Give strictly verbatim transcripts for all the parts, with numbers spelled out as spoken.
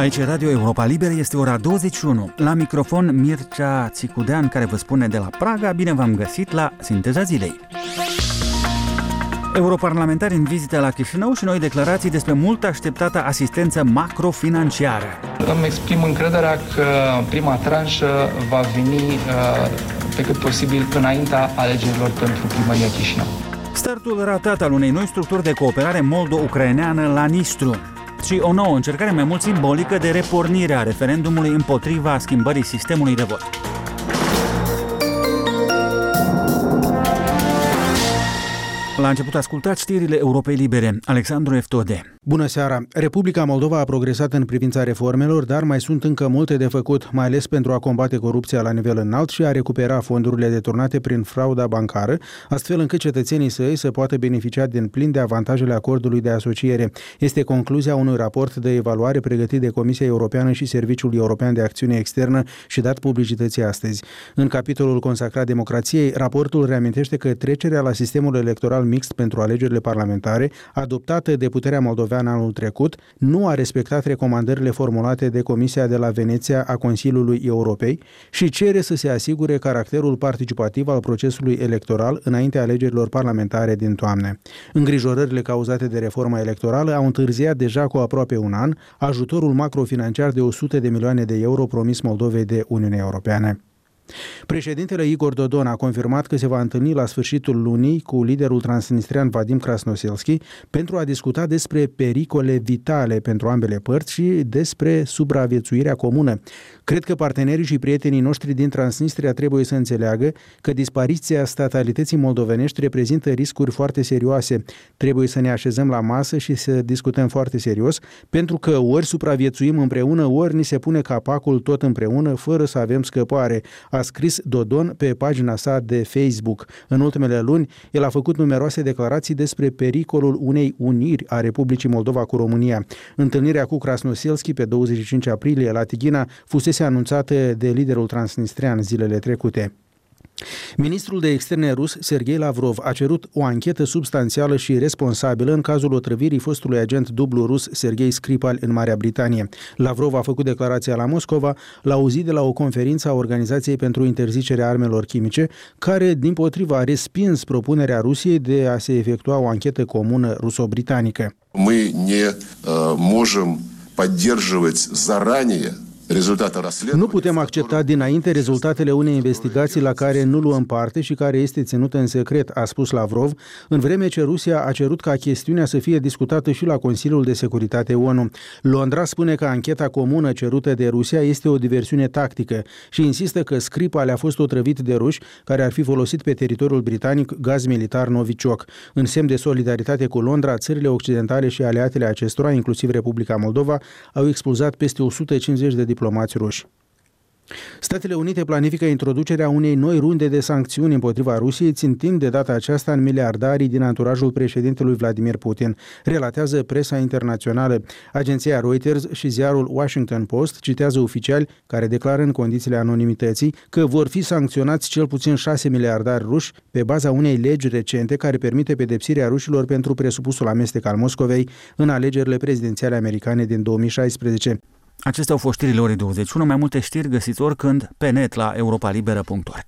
Aici Radio Europa Liberă, este ora douăzeci și unu. La microfon Mircea Țicudean, care vă spune de la Praga, bine v-am găsit la Sinteza Zilei. Europarlamentari în vizită la Chișinău și noi declarații despre mult așteptată asistență macrofinanciară. Îmi exprim încrederea că prima tranșă va veni pe cât posibil înaintea alegerilor pentru primăria Chișinău. Startul ratat al unei noi structuri de cooperare moldo-ucraineană la Nistru și o nouă încercare mai mult simbolică de repornire a referendumului împotriva schimbării sistemului de vot. La început ascultați știrile Europei Libere. Alexandru Eftode. Bună seara! Republica Moldova a progresat în privința reformelor, dar mai sunt încă multe de făcut, mai ales pentru a combate corupția la nivel înalt și a recupera fondurile deturnate prin frauda bancară, astfel încât cetățenii săi să poată beneficia din plin de avantajele acordului de asociere. Este concluzia unui raport de evaluare pregătit de Comisia Europeană și Serviciul European de Acțiune Externă și dat publicității astăzi. În capitolul consacrat democrației, raportul reamintește că trecerea la sistemul electoral mixt pentru alegerile parlamentare, adoptată de puterea moldoveană anul trecut, nu a respectat recomandările formulate de Comisia de la Veneția a Consiliului Europei și cere să se asigure caracterul participativ al procesului electoral înaintea alegerilor parlamentare din toamnă. Îngrijorările cauzate de reforma electorală au întârziat deja cu aproape un an ajutorul macrofinanciar de o sută de milioane de euro promis Moldovei de Uniunea Europeană. Președintele Igor Dodon a confirmat că se va întâlni la sfârșitul lunii cu liderul transnistrian Vadim Krasnoselski pentru a discuta despre pericole vitale pentru ambele părți și despre supraviețuirea comună. Cred că partenerii și prietenii noștri din Transnistria trebuie să înțeleagă că dispariția statalității moldovenești reprezintă riscuri foarte serioase. Trebuie să ne așezăm la masă și să discutăm foarte serios, pentru că ori supraviețuim împreună, ori ni se pune capacul tot împreună, fără să avem scăpare, a scris Dodon pe pagina sa de Facebook. În ultimele luni, el a făcut numeroase declarații despre pericolul unei uniri a Republicii Moldova cu România. Întâlnirea cu Krasnoselski pe douăzeci și cinci aprilie la Tighina fusese anunțată de liderul transnistrian zilele trecute. Ministrul de Externe rus, Sergei Lavrov, a cerut o anchetă substanțială și responsabilă în cazul otrăvirii fostului agent dublu rus Sergei Skripal în Marea Britanie. Lavrov a făcut declarația la Moscova la o zi de la o conferință a Organizației pentru Interzicerea Armelor Chimice, care, dimpotrivă, a respins propunerea Rusiei de a se efectua o anchetă comună ruso-britanică. Мы не uh, можем поддерживать заранее. Nu putem accepta dinainte rezultatele unei investigații la care nu luăm parte și care este ținută în secret, a spus Lavrov, în vreme ce Rusia a cerut ca chestiunea să fie discutată și la Consiliul de Securitate O N U. Londra spune că ancheta comună cerută de Rusia este o diversiune tactică și insistă că Skripal a fost otrăvit de ruși care ar fi folosit pe teritoriul britanic gaz militar Novichok. În semn de solidaritate cu Londra, țările occidentale și aliatele acestora, inclusiv Republica Moldova, au expulzat peste o sută cincizeci de diplomați ruși. Statele Unite planifică introducerea unei noi runde de sancțiuni împotriva Rusiei, țintind de data aceasta în miliardarii din anturajul președintelui Vladimir Putin, relatează presa internațională. Agenția Reuters și ziarul Washington Post citează oficiali care declară în condițiile anonimității că vor fi sancționați cel puțin șase miliardari ruși pe baza unei legi recente care permite pedepsirea rușilor pentru presupusul amestec al Moscovei în alegerile prezidențiale americane din două mii șaisprezece. Acestea au fost știrile orei douăzeci și unu. Mai multe știri găsiți oricând pe net la europalibera punct org.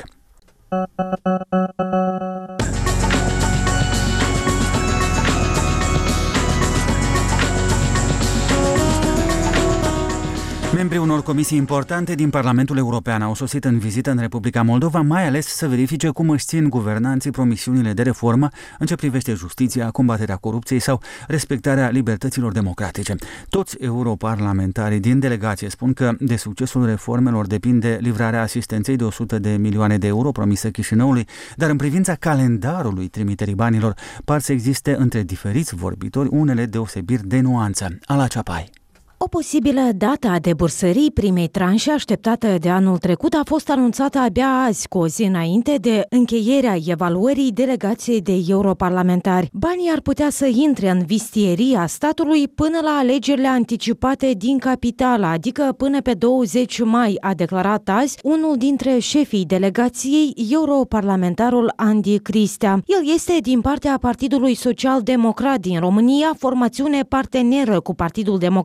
Membrii unor comisii importante din Parlamentul European au sosit în vizită în Republica Moldova, mai ales să verifice cum își țin guvernanții promisiunile de reformă în ce privește justiția, combaterea corupției sau respectarea libertăților democratice. Toți europarlamentarii din delegație spun că de succesul reformelor depinde livrarea asistenței de o sută de milioane de euro promisă Chișinăului, dar în privința calendarului trimiterii banilor par să existe între diferiți vorbitori unele deosebiri de nuanță. Ala Ceapai. O posibilă dată a debursării primei tranșe așteptată de anul trecut a fost anunțată abia azi, cu o zi înainte de încheierea evaluării delegației de europarlamentari. Banii ar putea să intre în vistieria statului până la alegerile anticipate din capitală, adică până pe douăzeci mai, a declarat azi unul dintre șefii delegației, europarlamentarul Andy Cristea. El este din partea Partidului Social Democrat din România, formațiune parteneră cu Partidul Democrat de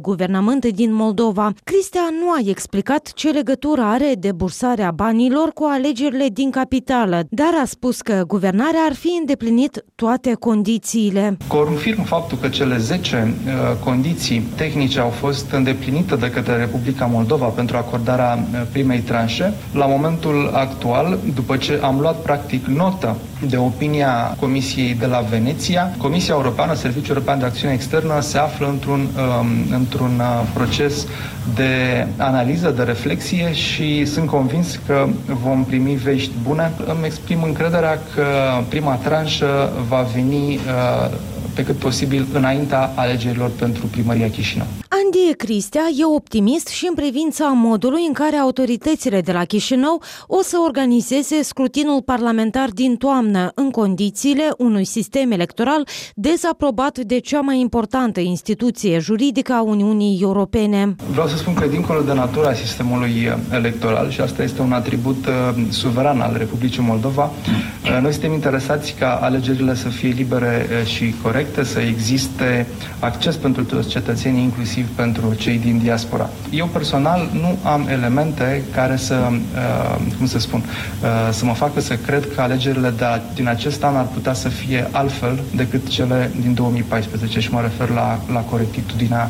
guvernământ din Moldova. Cristea nu a explicat ce legătură are debursarea banilor cu alegerile din capitală, dar a spus că guvernarea ar fi îndeplinit toate condițiile. Confirm faptul că cele zece uh, condiții tehnice au fost îndeplinite de către Republica Moldova pentru acordarea primei tranșe. La momentul actual, după ce am luat practic notă de opinia Comisiei de la Veneția, Comisia Europeană, Serviciul European de Acțiune Externă, se află într-un, um, într-un proces de analiză, de reflexie și sunt convins că vom primi vești bune. Îmi exprim încrederea că prima tranșă va veni uh, pe cât posibil înaintea alegerilor pentru primăria Chișinău. Andy Cristea e optimist și în privința modului în care autoritățile de la Chișinău o să organizeze scrutinul parlamentar din toamnă, în condițiile unui sistem electoral dezaprobat de cea mai importantă instituție juridică a Uniunii Europene. Vreau să spun că dincolo de natura sistemului electoral, și asta este un atribut uh, suveran al Republicii Moldova, uh, noi suntem interesați ca alegerile să fie libere uh, și corecte, să existe acces pentru toți cetățenii, inclusiv pentru cei din diaspora. Eu personal nu am elemente care să, uh, cum să spun, uh, să mă facă să cred că alegerile de a, din acest an ar putea să fie altfel decât cele din două mii paisprezece și mă refer la, la corectitudinea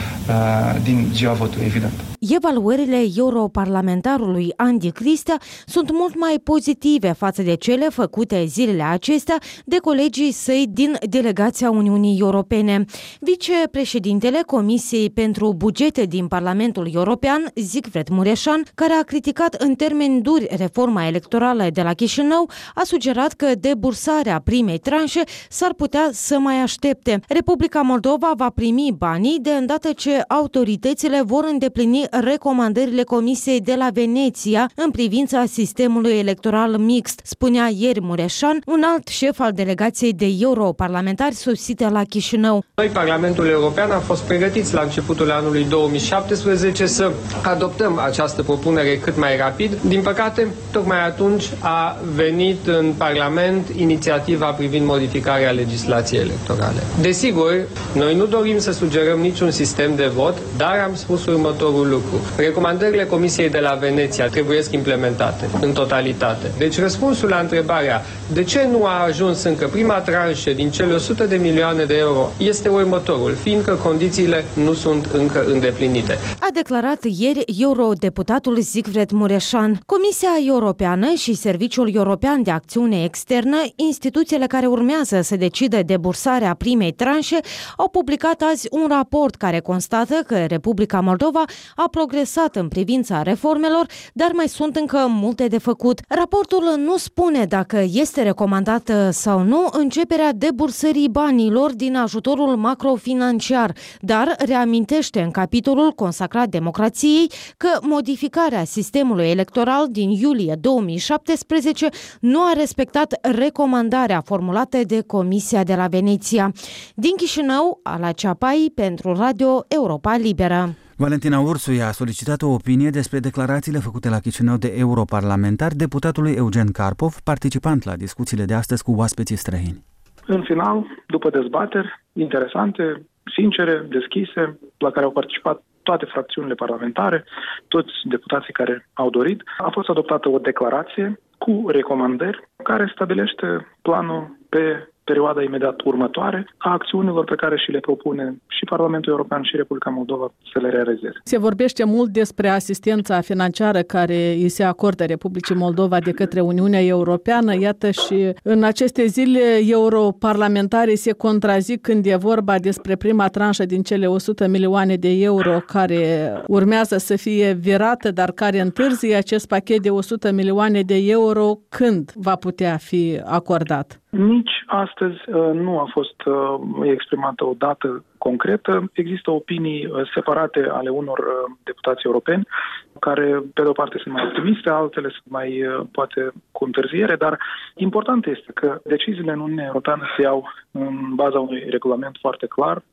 uh, din ziua votului, evident. Evaluările europarlamentarului Andy Cristea sunt mult mai pozitive față de cele făcute zilele acestea de colegii săi din delegația Uniunii Europene. Vicepreședintele Comisiei pentru Bugete din Parlamentul European, Siegfried Mureșan, care a criticat în termeni duri reforma electorală de la Chișinău, a sugerat că debursarea primei tranșe s-ar putea să mai aștepte. Republica Moldova va primi banii de îndată ce autoritățile vor îndeplini recomandările Comisiei de la Veneția în privința sistemului electoral mixt, spunea ieri Mureșan, un alt șef al delegației de europarlamentari sosite la Chișinău. Noi, Parlamentul European, am fost pregătiți la începutul anului două mii șaptesprezece să adoptăm această propunere cât mai rapid. Din păcate, tocmai atunci a venit în Parlament inițiativa privind modificarea legislației electorale. Desigur, noi nu dorim să sugerăm niciun sistem de vot, dar am spus următorul lucru. Recomandările Comisiei de la Veneția trebuie implementate în totalitate. Deci răspunsul la întrebarea de ce nu a ajuns încă prima tranșă din cele o sută de milioane de euro este următorul, fiindcă condițiile nu sunt încă îndeplinite. A declarat ieri eurodeputatul Siegfried Mureșan. Comisia Europeană și Serviciul European de Acțiune Externă, instituțiile care urmează să decidă debursarea primei tranșe, au publicat azi un raport care constată că Republica Moldova a progresat în privința reformelor, dar mai sunt încă multe de făcut. Raportul nu spune dacă este recomandată sau nu începerea debursării banilor din ajutorul macrofinanciar, dar reamintește în capitolul consacrat democrației că modificarea sistemului electoral din iulie două mii șaptesprezece nu a respectat recomandarea formulată de Comisia de la Veneția. Din Chișinău, Ala Ceapai pentru Radio Europa Liberă. Valentina Ursu a solicitat o opinie despre declarațiile făcute la Chișinău de europarlamentar deputatului Eugen Karpov, participant la discuțiile de astăzi cu oaspeții străini. În final, după dezbateri interesante, sincere, deschise, la care au participat toate fracțiunile parlamentare, toți deputații care au dorit, a fost adoptată o declarație cu recomandări care stabilește planul pe perioada imediat următoare a acțiunilor pe care și le propune și Parlamentul European și Republica Moldova să le realizeze. Se vorbește mult despre asistența financiară care îi se acordă Republicii Moldova de către Uniunea Europeană. Iată și în aceste zile europarlamentarii se contrazic când e vorba despre prima tranșă din cele o sută milioane de euro care urmează să fie virată, dar care întârzie. Acest pachet de o sută milioane de euro când va putea fi acordat? Nici astăzi nu a fost exprimată o dată concretă. Există opinii separate ale unor deputați europeni, care, pe de o parte, sunt mai optimiste, altele sunt mai, poate, cu întârziere, dar important este că deciziile în Uniunea Europeană se iau în baza unui regulament foarte clar.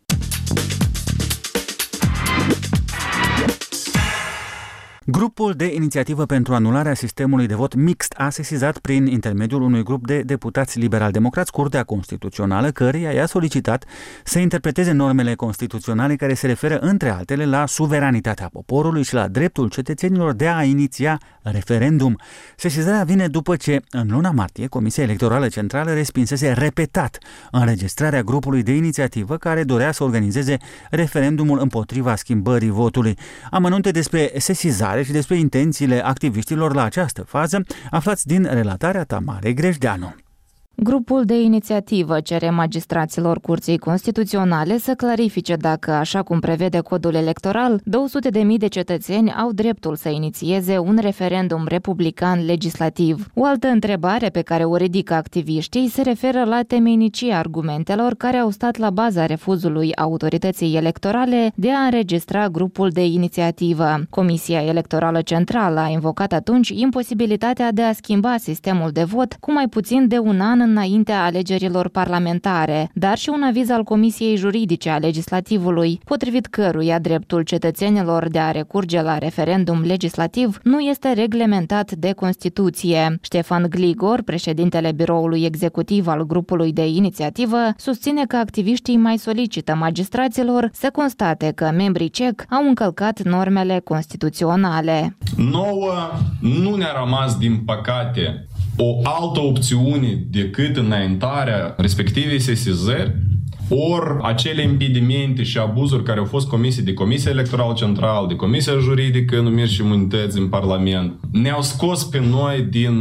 Grupul de inițiativă pentru anularea sistemului de vot mixt a sesizat prin intermediul unui grup de deputați liberal-democrați Curtea Constituțională, căreia i-a solicitat să interpreteze normele constituționale care se referă, între altele, la suveranitatea poporului și la dreptul cetățenilor de a iniția referendum. Sesizarea vine după ce, în luna martie, Comisia Electorală Centrală respinsese repetat înregistrarea grupului de inițiativă care dorea să organizeze referendumul împotriva schimbării votului. Amănunte despre sesizare și despre intențiile activiștilor la această fază aflați din relatarea Tamarei Grejdeanu. Grupul de inițiativă cere magistraților Curții Constituționale să clarifice dacă, așa cum prevede codul electoral, două sute de mii de cetățeni au dreptul să inițieze un referendum republican legislativ. O altă întrebare pe care o ridică activiștii se referă la temeinicia argumentelor care au stat la baza refuzului autorității electorale de a înregistra grupul de inițiativă. Comisia Electorală Centrală a invocat atunci imposibilitatea de a schimba sistemul de vot cu mai puțin de un an înaintea alegerilor parlamentare, dar și un aviz al Comisiei Juridice a Legislativului, potrivit căruia dreptul cetățenilor de a recurge la referendum legislativ nu este reglementat de Constituție. Ștefan Gligor, președintele biroului executiv al grupului de inițiativă, susține că activiștii mai solicită magistraților să constate că membrii C E C au încălcat normele constituționale. Nouă nu ne-a rămas, din păcate, o altă opțiune decât înaintarea respectivei sesizări, ori acele impedimente și abuzuri care au fost comise de Comisia Electorală Centrală, de Comisia Juridică, Numiri și Imunități în Parlament, ne-au scos pe noi din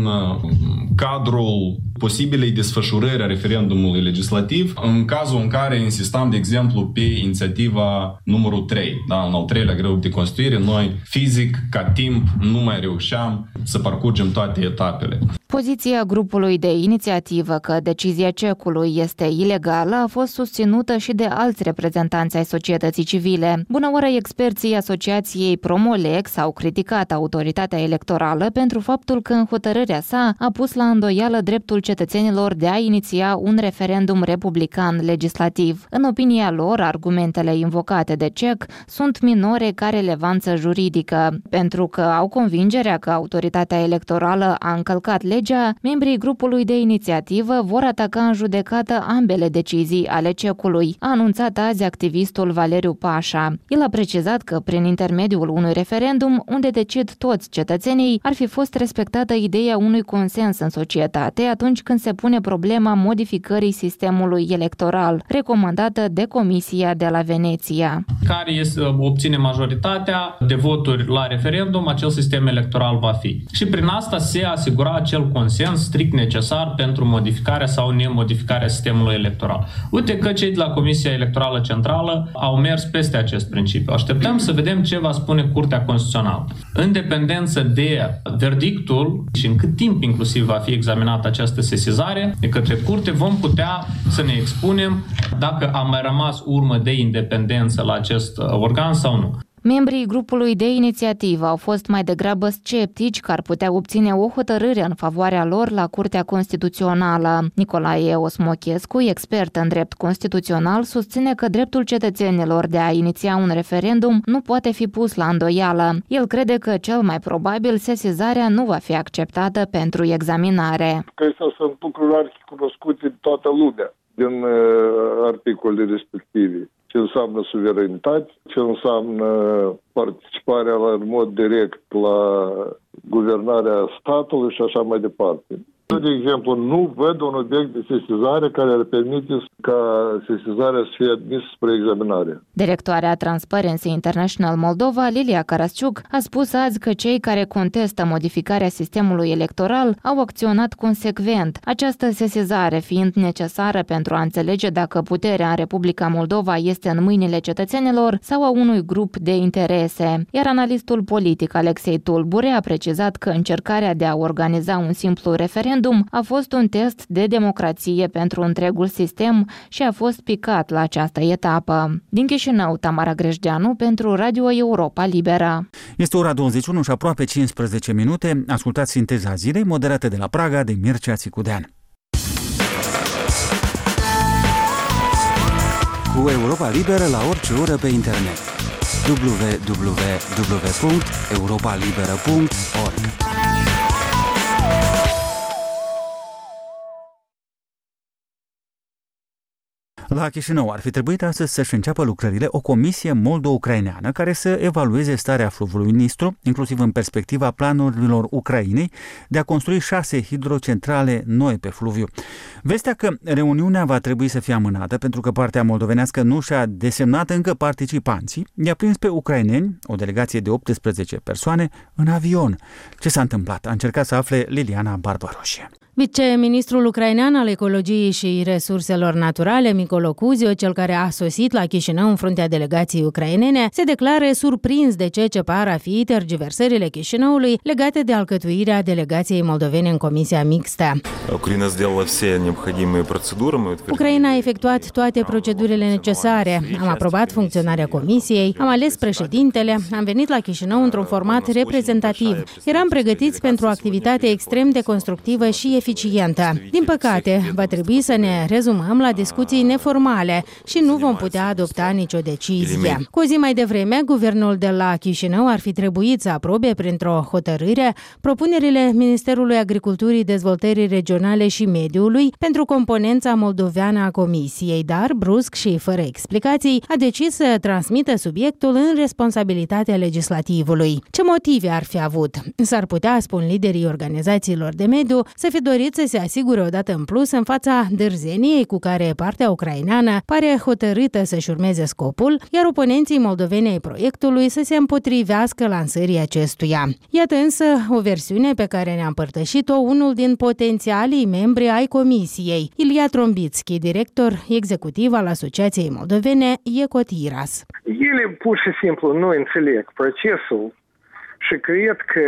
cadrul posibilei desfășurări a referendumului legislativ, în cazul în care insistam, de exemplu, pe inițiativa numărul trei, da, în al treilea grup de constituire, noi fizic, ca timp, nu mai reușeam să parcurgem toate etapele. Poziția grupului de inițiativă că decizia C E C-ului este ilegală a fost susținută și de alți reprezentanți ai societății civile. Bună oară, experții Asociației Promolex au criticat autoritatea electorală pentru faptul că în hotărârea sa a pus la îndoială dreptul cetățenilor de a iniția un referendum republican legislativ. În opinia lor, argumentele invocate de C E C sunt minore ca relevanță juridică. Pentru că au convingerea că autoritatea electorală a încălcat legea, membrii grupului de inițiativă vor ataca în judecată ambele decizii ale C E C-ului, a anunțat azi activistul Valeriu Pașa. El a precizat că prin intermediul unui referendum, unde decid toți cetățenii, ar fi fost respectată ideea unui consens în societate atunci când se pune problema modificării sistemului electoral, recomandată de Comisia de la Veneția. Care este, obține majoritatea de voturi la referendum, acel sistem electoral va fi. Și prin asta se asigura acel consens strict necesar pentru modificarea sau nemodificarea sistemului electoral. Uite că cei de la Comisia Electorală Centrală au mers peste acest principiu. Așteptăm să vedem ce va spune Curtea Constituțională. În dependență de verdictul și în cât timp inclusiv va fi examinată această sesizare de către Curte, vom putea să ne expunem dacă a mai rămas urmă de independență la acest organ sau nu. Membrii grupului de inițiativă au fost mai degrabă sceptici că ar putea obține o hotărâre în favoarea lor la Curtea Constituțională. Nicolae Osmochescu, expert în drept constituțional, susține că dreptul cetățenilor de a iniția un referendum nu poate fi pus la îndoială. El crede că cel mai probabil sesizarea nu va fi acceptată pentru examinare. Acestea sunt lucruri cunoscute de toată lumea din uh, articolele respective. Ce înseamnă suveranitate, ce înseamnă participarea la, în mod direct la guvernarea statului și așa mai departe. De exemplu, nu văd un obiect de sesizare care ar permite ca sesizarea să fie admisă spre examinare. Directoarea Transparency International Moldova, Lilia Carasciuc, a spus azi că cei care contestă modificarea sistemului electoral au acționat consecvent, această sesizare fiind necesară pentru a înțelege dacă puterea în Republica Moldova este în mâinile cetățenilor sau a unui grup de interese. Iar analistul politic Alexei Tulbure a precizat că încercarea de a organiza un simplu referendum a fost un test de democrație pentru întregul sistem și a fost picat la această etapă. Din Chișinău, Tamara Grejdeanu pentru Radio Europa Liberă. Este ora douăzeci și unu și aproape cincisprezece minute. Ascultați Sinteza Zilei, moderată de la Praga de Mircea Țicudean. Cu Europa Liberă la orice oră pe internet. w w w punct europa liberă punct org. La Chișinău ar fi trebuit astăzi să-și înceapă lucrările o comisie moldo-ucraineană care să evalueze starea fluviului Nistru, inclusiv în perspectiva planurilor Ucrainei de a construi șase hidrocentrale noi pe fluviu. Vestea că reuniunea va trebui să fie amânată pentru că partea moldovenească nu și-a desemnat încă participanții, i-a prins pe ucraineni, o delegație de optsprezece persoane, în avion. Ce s-a întâmplat? A încercat să afle Liliana Barbaroșie. Viceministrul ucrainean al ecologiei și resurselor naturale, Micolo Cuzio, cel care a sosit la Chișinău în fruntea delegației ucrainene, se declară surprins de ceea ce par a fi tergiversările Chișinăului legate de alcătuirea delegației moldovene în Comisia Mixtă. Ucraina a efectuat toate procedurile necesare. Am aprobat funcționarea comisiei, am ales președintele, am venit la Chișinău într-un format reprezentativ. Eram pregătiți pentru o activitate extrem de constructivă și eficientă. Din păcate, va trebui să ne rezumăm la discuții neformale și nu vom putea adopta nicio decizie. Cu o zi mai devreme, guvernul de la Chișinău ar fi trebuit să aprobe printr-o hotărâre propunerile Ministerului Agriculturii, Dezvoltării Regionale și Mediului pentru componența moldoveană a comisiei, dar, brusc și fără explicații, a decis să transmită subiectul în responsabilitatea legislativului. Ce motive ar fi avut? S-ar putea, spun liderii organizațiilor de mediu, să fi dorit să se asigure odată în plus în fața dârzeniei cu care partea ucraineană pare hotărâtă să-și urmeze scopul, iar oponenții moldoveni ai proiectului să se împotrivească lansării acestuia. Iată însă o versiune pe care ne-a împărtășit-o unul din potențialii membri ai comisiei, Ilia Trombitski, director executiv al Asociației Moldovene Ecotiras. Ele pur și simplu nu înțeleg procesul și cred că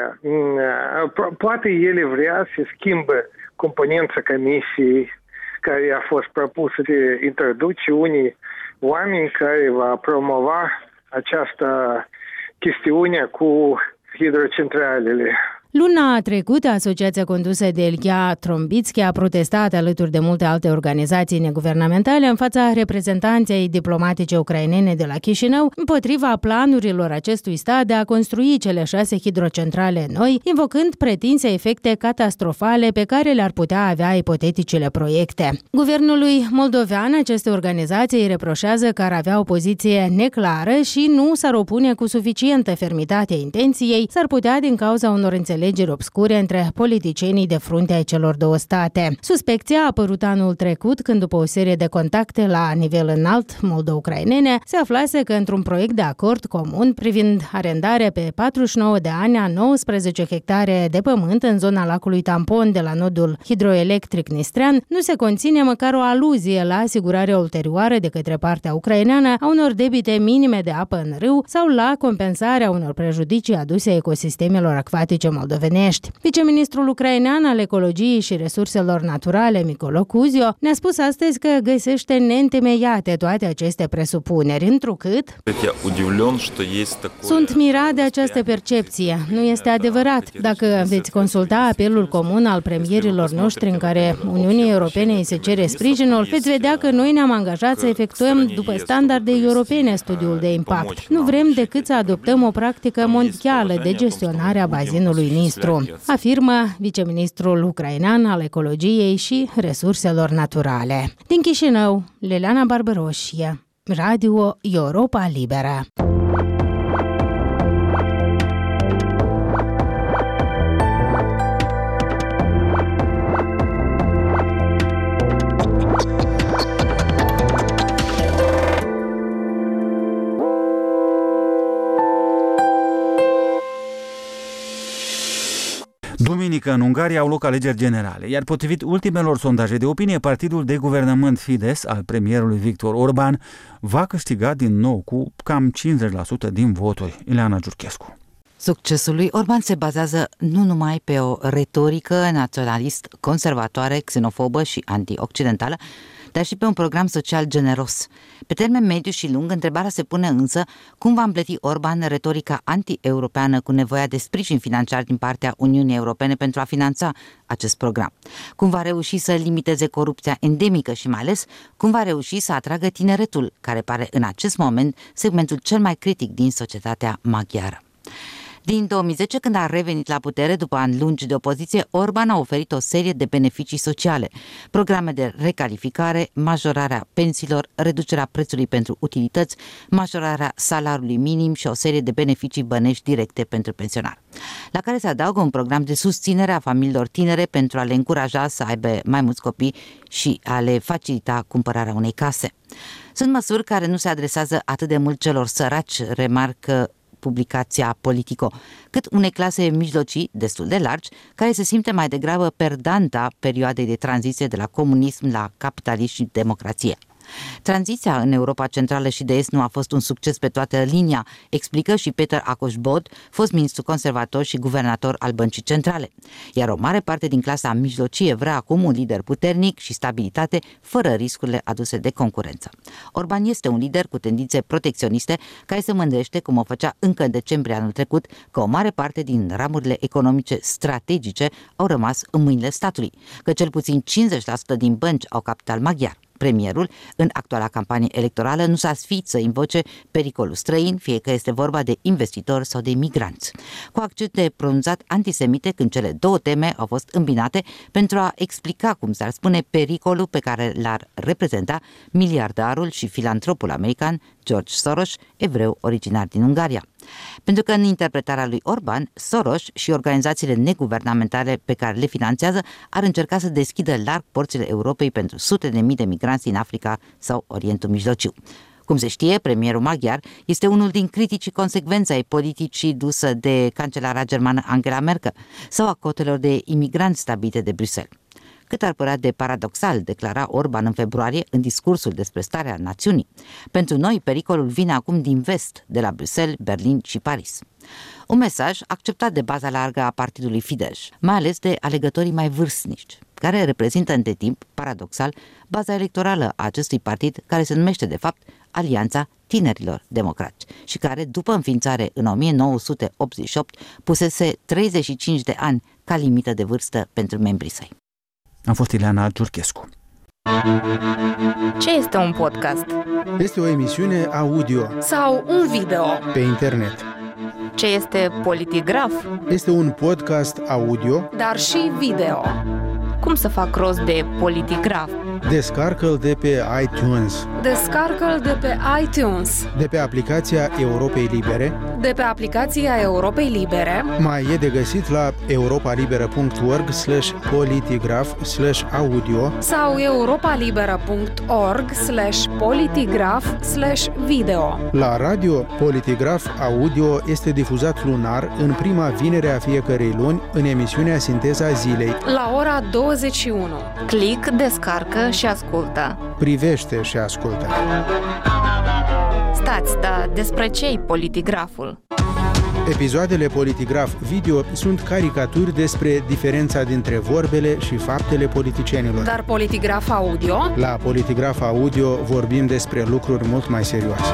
poate ele vrea să schimbă componența comisiei care a fost propusă de introduce unii oameni care va promova această chestiune cu hidrocentralele. Luna trecută, asociația condusă de Ilia Trombitski a protestat alături de multe alte organizații neguvernamentale în fața reprezentanței diplomatice ucrainene de la Chișinău împotriva planurilor acestui stat de a construi cele șase hidrocentrale noi, invocând pretinse efecte catastrofale pe care le-ar putea avea ipoteticele proiecte. Guvernului moldovean aceste organizații îi reproșează că ar avea o poziție neclară și nu s-ar opune cu suficientă fermitate intenției, s-ar putea din cauza unor înțelegeri legeri obscure între politicienii de frunte ai celor două state. Suspecția a apărut anul trecut când, după o serie de contacte la nivel înalt moldo-ucrainene, se aflase că într-un proiect de acord comun privind arendarea pe patruzeci și nouă de ani a nouăsprezece hectare de pământ în zona lacului Tampon de la nodul hidroelectric Nistrean, nu se conține măcar o aluzie la asigurarea ulterioară de către partea ucraineană a unor debite minime de apă în râu sau la compensarea unor prejudicii aduse ecosistemelor acvatice moldovenești. Viceministrul ucrainean al ecologiei și resurselor naturale, Micolo Cuzio, ne-a spus astăzi că găsește neîntemeiate toate aceste presupuneri, întrucât sunt mirat de această percepție. Nu este adevărat. Dacă veți consulta apelul comun al premierilor noștri în care Uniunii Europene îi se cere sprijinul, veți vedea că noi ne-am angajat să efectuăm după standarde europene studiul de impact. Nu vrem decât să adoptăm o practică mondială de gestionare a bazinului Nistru, afirmă viceministrul ucrainean al ecologiei și resurselor naturale. Din Chișinău, Liliana Barbaroșie, Radio Europa Liberă. Duminică, în Ungaria, au loc alegeri generale, iar potrivit ultimelor sondaje de opinie, partidul de guvernământ Fidesz al premierului Victor Orban va câștiga din nou cu cam cincizeci la sută din voturi. Ileana Giurchescu. Succesul lui Orban se bazează nu numai pe o retorică naționalist, conservatoare, xenofobă și anti-occidentală, dar și pe un program social generos. Pe termen mediu și lung, întrebarea se pune însă cum va împleti Orban retorica anti-europeană cu nevoia de sprijin financiar din partea Uniunii Europene pentru a finanța acest program. Cum va reuși să limiteze corupția endemică și mai ales cum va reuși să atragă tineretul, care pare în acest moment segmentul cel mai critic din societatea maghiară. Din două mii zece, când a revenit la putere după ani lungi de opoziție, Orban a oferit o serie de beneficii sociale, programe de recalificare, majorarea pensiilor, reducerea prețului pentru utilități, majorarea salariului minim și o serie de beneficii bănești directe pentru pensionari, la care se adaugă un program de susținere a familiilor tinere pentru a le încuraja să aibă mai mulți copii și a le facilita cumpărarea unei case. Sunt măsuri care nu se adresează atât de mult celor săraci, remarcă publicația Politico, cât unei clase mijlocii destul de largi, care se simte mai degrabă perdanta perioadei de tranziție de la comunism la capitalism și democrație. Tranziția în Europa Centrală și de Est nu a fost un succes pe toată linia, explică și Peter Akos-Bod, fost ministru conservator și guvernator al Băncii Centrale. Iar o mare parte din clasa mijlocie vrea acum un lider puternic și stabilitate, fără riscurile aduse de concurență. Orban este un lider cu tendințe protecționiste, care se mândrește, cum o făcea încă în decembrie anul trecut, că o mare parte din ramurile economice strategice au rămas în mâinile statului, că cel puțin cincizeci la sută din bănci au capital maghiar. Premierul, în actuala campanie electorală, nu s-a sfiit să invoce pericolul străin, fie că este vorba de investitori sau de migranți, cu accente pronunțat antisemite, când cele două teme au fost îmbinate pentru a explica, cum s-ar spune, pericolul pe care l-ar reprezenta miliardarul și filantropul american George Soros, evreu originar din Ungaria. Pentru că în interpretarea lui Orban, Soros și organizațiile neguvernamentale pe care le finanțează ar încerca să deschidă larg porțile Europei pentru sute de mii de migranți din Africa sau Orientul Mijlociu. Cum se știe, premierul maghiar este unul din criticii consecvențe ai politicii dusă de cancelara germană Angela Merkel sau a cotelor de imigranți stabilite de Bruxelles. Cât ar părea de paradoxal, declara Orban în februarie în discursul despre starea națiunii, pentru noi pericolul vine acum din vest, de la Bruxelles, Berlin și Paris. Un mesaj acceptat de baza largă a partidului Fidesz, mai ales de alegătorii mai vârstnici, care reprezintă între timp, paradoxal, baza electorală a acestui partid, care se numește de fapt Alianța Tinerilor Democrați și care, după înființare în o mie nouă sute optzeci și opt, pusese treizeci și cinci de ani ca limită de vârstă pentru membrii săi. A fost Ileana Giurchescu. Ce este un podcast? Este o emisiune audio sau un video pe internet. Ce este Politigraf? Este un podcast audio, dar și video. Cum să fac rost de Politigraf? Descarcă-l de pe iTunes. Descarcă-l de pe iTunes. De pe aplicația Europei Libere. De pe aplicația Europei Libere. Mai e de găsit la europalibera punct org slash politigraf slash audio sau europalibera punct org slash politigraf slash video. La radio, Politigraf Audio este difuzat lunar în prima vinere a fiecărei luni în emisiunea Sinteza Zilei la ora douăzeci și unu. Click, descarcă și ascultă. Privește și ascultă. Stați, dar despre ce-i Politigraful? Episoadele Politigraf Video sunt caricaturi despre diferența dintre vorbele și faptele politicienilor. Dar Politigraf Audio? La Politigraf Audio vorbim despre lucruri mult mai serioase.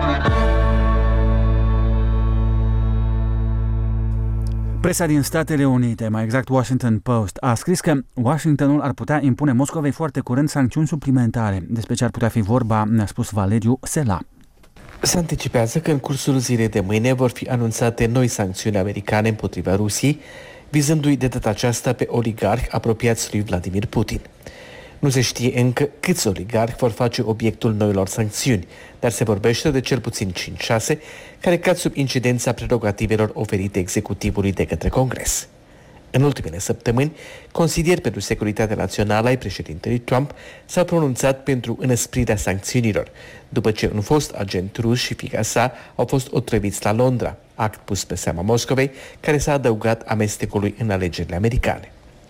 Presa din Statele Unite, mai exact Washington Post, a scris că Washingtonul ar putea impune Moscovei foarte curând sancțiuni suplimentare. Despre ce ar putea fi vorba, ne-a spus Valeriu Sela. Se anticipează că în cursul zilei de mâine vor fi anunțate noi sancțiuni americane împotriva Rusiei, vizându-i de data aceasta pe oligarhi apropiați lui Vladimir Putin. Nu se știe încă câți oligarhi vor face obiectul noilor sancțiuni, dar se vorbește de cel puțin cinci șase care cad sub incidența prerogativelor oferite executivului de către Congres. În ultimele săptămâni, consilieri pentru securitatea națională ai președintelui Trump s-au pronunțat pentru înăsprirea sancțiunilor, după ce un fost agent rus și fiica sa au fost otrăviți la Londra, act pus pe seama Moscovei, care s-a adăugat amestecului în alegerile americane.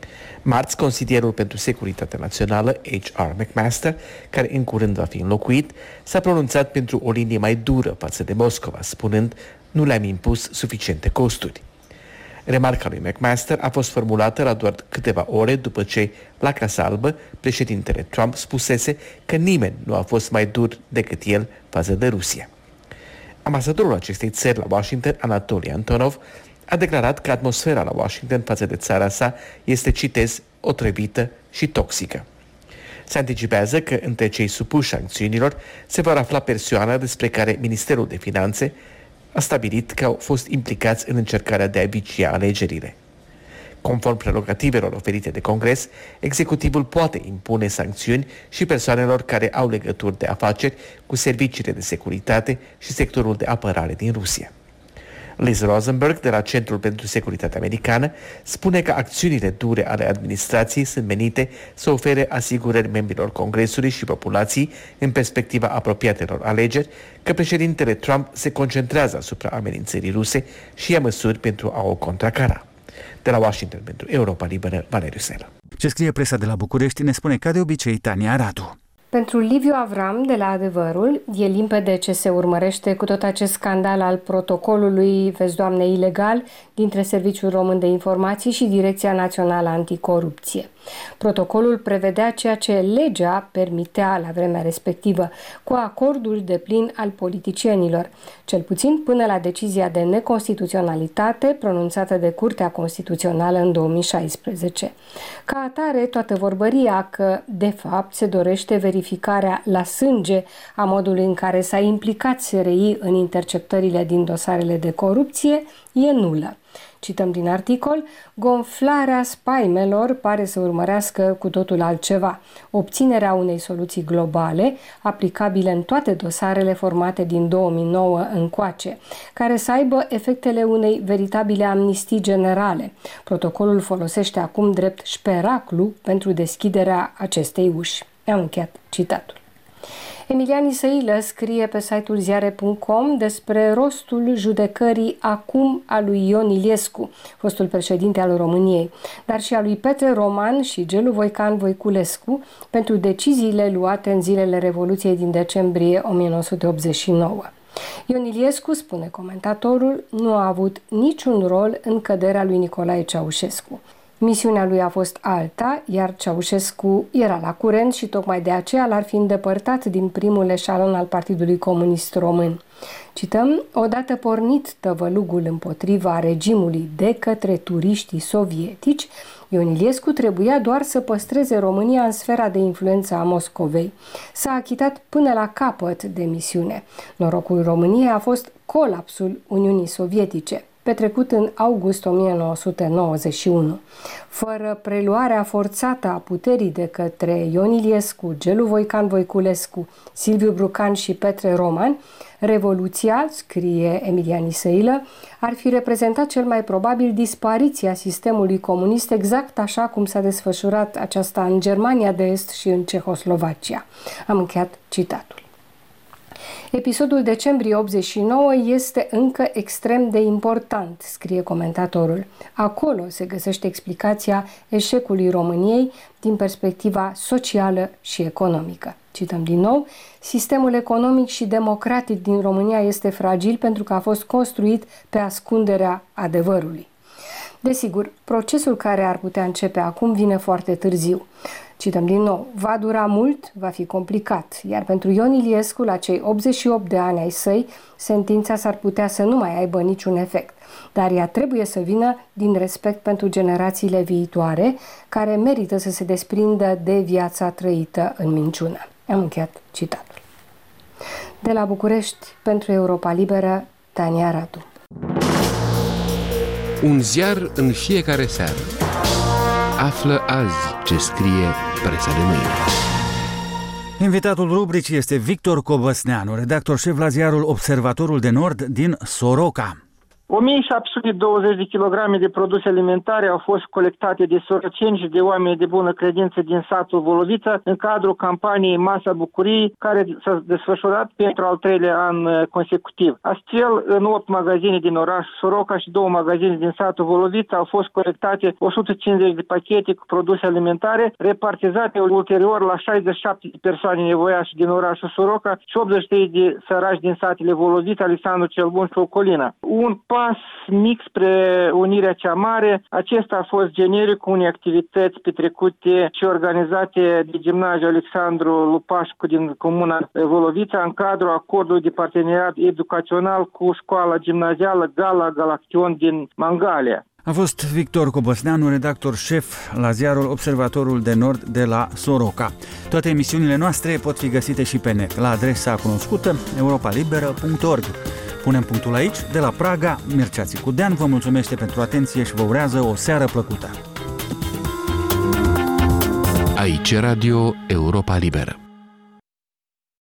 Marți, consilierul pentru securitatea națională, H R McMaster, care în curând va fi înlocuit, s-a pronunțat pentru o linie mai dură față de Moscova, spunând: nu le-am impus suficiente costuri. Remarca lui McMaster a fost formulată la doar câteva ore după ce, la Casa Albă, președintele Trump spusese că nimeni nu a fost mai dur decât el față de Rusia. Ambasadorul acestei țări la Washington, Anatoli Antonov, a declarat că atmosfera la Washington față de țara sa este, citez, otrăvită și toxică. Se anticipează că între cei supuși sancțiunilor se va afla persoana despre care Ministerul de Finanțe a stabilit că au fost implicați în încercarea de a vicia alegerile. Conform prerogativelor oferite de Congres, executivul poate impune sancțiuni și persoanelor care au legături de afaceri cu serviciile de securitate și sectorul de apărare din Rusia. Liz Rosenberg, de la Centrul pentru Securitate Americană, spune că acțiunile dure ale administrației sunt menite să ofere asigurări membrilor Congresului și populației în perspectiva apropiatelor alegeri, că președintele Trump se concentrează asupra amenințării ruse și ia măsuri pentru a o contracara. De la Washington pentru Europa Liberă, Valeriu Selă. Ce scrie presa de la București ne spune ca de obicei Tania Radu. Pentru Liviu Avram, de la Adevărul, e limpede ce se urmărește cu tot acest scandal al protocolului, vezi Doamne, ilegal, dintre Serviciul Român de Informații și Direcția Națională Anticorupție. Protocolul prevedea ceea ce legea permitea la vremea respectivă, cu acordul deplin al politicienilor, cel puțin până la decizia de neconstituționalitate pronunțată de Curtea Constituțională în două mii șaisprezece. Ca atare, toată vorbăria că, de fapt, se dorește verificarea la sânge a modului în care s-a implicat S R I în interceptările din dosarele de corupție e nulă. Cităm din articol: gonflarea spaimelor pare să urmărească cu totul altceva, obținerea unei soluții globale, aplicabile în toate dosarele formate din două mii nouă încoace, care să aibă efectele unei veritabile amnistii generale. Protocolul folosește acum drept șperaclu pentru deschiderea acestei uși. Am încheiat citatul. Emilian Isăilă scrie pe site-ul ziare punct com despre rostul judecării acum a lui Ion Iliescu, fostul președinte al României, dar și a lui Petre Roman și Gelu Voican Voiculescu pentru deciziile luate în zilele Revoluției din decembrie o mie nouă sute optzeci și nouă. Ion Iliescu, spune comentatorul, nu a avut niciun rol în căderea lui Nicolae Ceaușescu. Misiunea lui a fost alta, iar Ceaușescu era la curent și tocmai de aceea l-ar fi îndepărtat din primul eșalon al Partidului Comunist Român. Cităm: odată pornit tăvălugul împotriva regimului de către turiștii sovietici, Ion Iliescu trebuia doar să păstreze România în sfera de influență a Moscovei. S-a achitat până la capăt de misiune. Norocul României a fost colapsul Uniunii Sovietice, petrecut în august o mie nouă sute nouăzeci și unu. Fără preluarea forțată a puterii de către Ion Iliescu, Gelu Voican Voiculescu, Silviu Brucan și Petre Roman, Revoluția, scrie Emilian Isăilă, ar fi reprezentat cel mai probabil dispariția sistemului comunist, exact așa cum s-a desfășurat aceasta în Germania de Est și în Cehoslovacia. Am încheiat citatul. Episodul decembrie optzeci și nouă este încă extrem de important, scrie comentatorul. Acolo se găsește explicația eșecului României din perspectiva socială și economică. Cităm din nou: sistemul economic și democratic din România este fragil pentru că a fost construit pe ascunderea adevărului. Desigur, procesul care ar putea începe acum vine foarte târziu. Cităm din nou: va dura mult, va fi complicat, iar pentru Ion Iliescu, la cei optzeci și opt de ani ai săi, sentința s-ar putea să nu mai aibă niciun efect, dar ea trebuie să vină din respect pentru generațiile viitoare, care merită să se desprindă de viața trăită în minciună. Am încheiat citatul. De la București, pentru Europa Liberă, Tania Radu. Un ziar în fiecare seară. Află azi ce scrie presa de mâine. Invitatul rubricii este Victor Cobăsneanu, redactor șef la ziarul Observatorul de Nord din Soroca. o mie șapte sute douăzeci de kilograme de produse alimentare au fost colectate de soroceni și de oameni de bună credință din satul Volovița în cadrul campaniei Masa Bucuriei, care s-a desfășurat pentru al treilea an consecutiv. Astfel, în opt magazine din orașul Soroca și două magazine din satul Volovița au fost colectate o sută cincizeci de pachete cu produse alimentare, repartizate ulterior la șaizeci și șapte de persoane nevoiașe din orașul Soroca și optzeci și trei de săraci din satele Volovița, Alexandru cel Bun și Ocolina. Un pas mic spre unirea cea mare, acesta a fost generic cu unei activități petrecute și organizate de Gimnaziul Alexandru Lupașcu din comuna Volovița în cadrul acordului de parteneriat educațional cu școala gimnazială Gala Galaction din Mangalia. A fost Victor Cobăsneanu, redactor șef la ziarul Observatorul de Nord de la Soroca. Toate emisiunile noastre pot fi găsite și pe net la adresa cunoscută europa liberă punct org. Punem punctul aici. De la Praga, Mircea Țicudean vă mulțumește pentru atenție și vă urează o seară plăcută. Aici Radio Europa Liberă.